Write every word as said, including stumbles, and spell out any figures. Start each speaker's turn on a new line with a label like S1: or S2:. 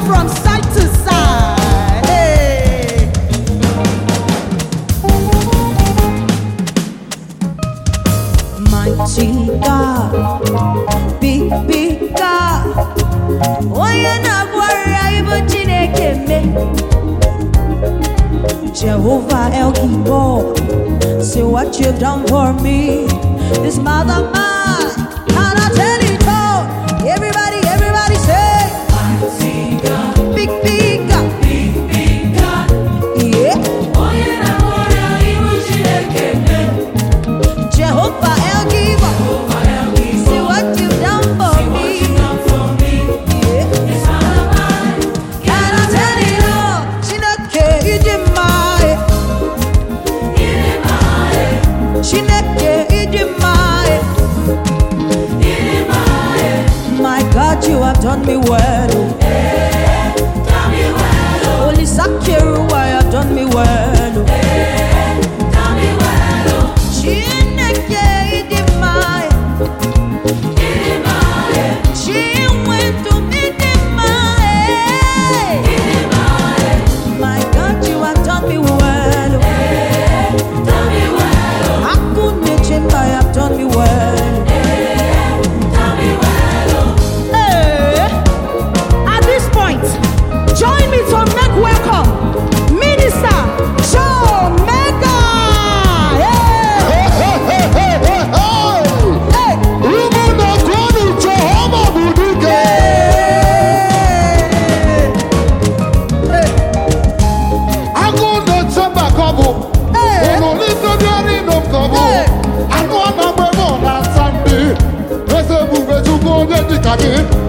S1: from side to side. Hey. Mighty God, big, big God. Oh, you're not worried, but you can't make Jehovah El Gibor, say what you've done for me. This mother mine, and I tell it all. Everybody, everybody say, Mighty God, big, big God, big, big God. Yeah. Oh, you're not worried, but you can't make Jehovah El Gibor, Jehovah El Gibor, say what you've done for say me. What you've done for me. Yeah. This mother mine, and I tell it all. She not care, you did mine. Chineke Idimae, my God, you have done me well. Eh, done me well. Holy Sakiru, I have done me well. Eh, done me well. Chineke Idimae, Idimae. She went to Idimae, Idimae. My God, you have done me well. I have done me well. Hey, done me well. Hey, at this point, join me to make welcome Minister Joe Mega. Hey, hey, hey, hey, hey, hey. Hey, woman of God, Jehovah Budike. Hey, I'm gonna jump back up. Hey, I'm gonna lift the glory of God. Hey.